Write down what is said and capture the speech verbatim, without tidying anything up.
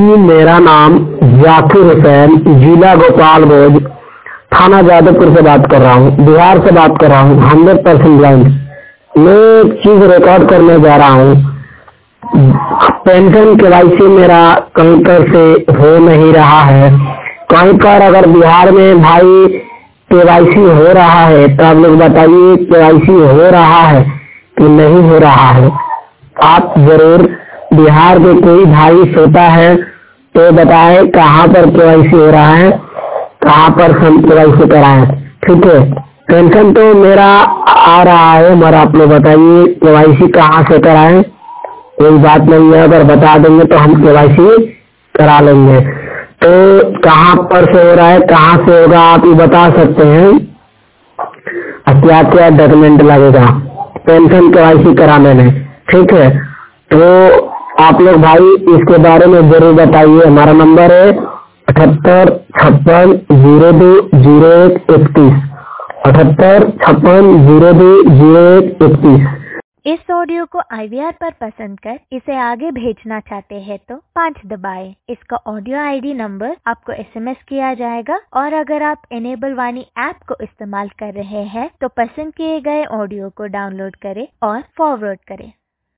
मेरा नाम जाकिर हुसैन, जिला गोपालगंज, थाना जादवपुर से बात कर रहा हूँ, बिहार से बात कर रहा हूँ। Hundred percent blind. मैं एक चीज रिकॉर्ड करने जा रहा हूँ। पेंशन केवाईसी मेरा कहीं पर से हो नहीं रहा है। कहीं पर अगर बिहार में भाई केवाईसी हो रहा है तो आप लोग बताइए केवाईसी हो रहा है कि नहीं हो रहा है। आप जरूर बिहार के कोई भाई सोता है तो बताएं कहाँ पर केवाईसी हो रहा है, कहाँ पर हम केवाईसी कराएं। ठीक है, पेंशन तो मेरा आ रहा है, मगर आप लोग बताइए केवाईसी कहाँ से कराएं। कोई बात नहीं है, अगर बता देंगे तो हम केवाईसी करा लेंगे। तो कहाँ पर से हो रहा है, कहाँ से होगा, आप ये बता सकते हैं। क्या क्या डॉक्यूमेंट लगेगा पेंशन केवाईसी कराने में। ठीक है, तो आप लोग भाई इसके बारे में जरूर बताइए। हमारा नंबर है अठहत्तर छप्पन जीरो दो जीरो एक इकतीस, अठहत्तर छप्पन जीरो दो जीरो एक इकतीस। इस ऑडियो को आई वी आर पर पसंद कर इसे आगे भेजना चाहते हैं तो पाँच दबाएं। इसका ऑडियो आई डी नंबर आपको एस एम एस किया जाएगा और अगर आप इनेबल वाणी ऐप को इस्तेमाल कर रहे हैं तो पसंद किए गए ऑडियो को डाउनलोड करें और फॉरवर्ड करें।